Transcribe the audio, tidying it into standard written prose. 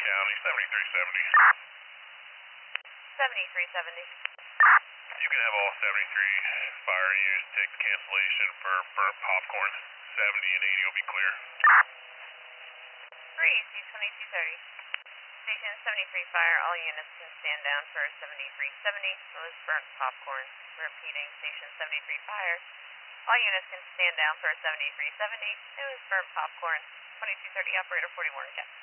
County, 7370. 7370. You can have all 73 fire units take the cancellation for burnt popcorn. 70 and 80 will be clear. Breeze, 2230. Station 73 fire, all units can stand down for 7370. It was burnt popcorn. Repeating, station 73 fire. All units can stand down for 7370. It was burnt popcorn. 2230 operator 41 cap.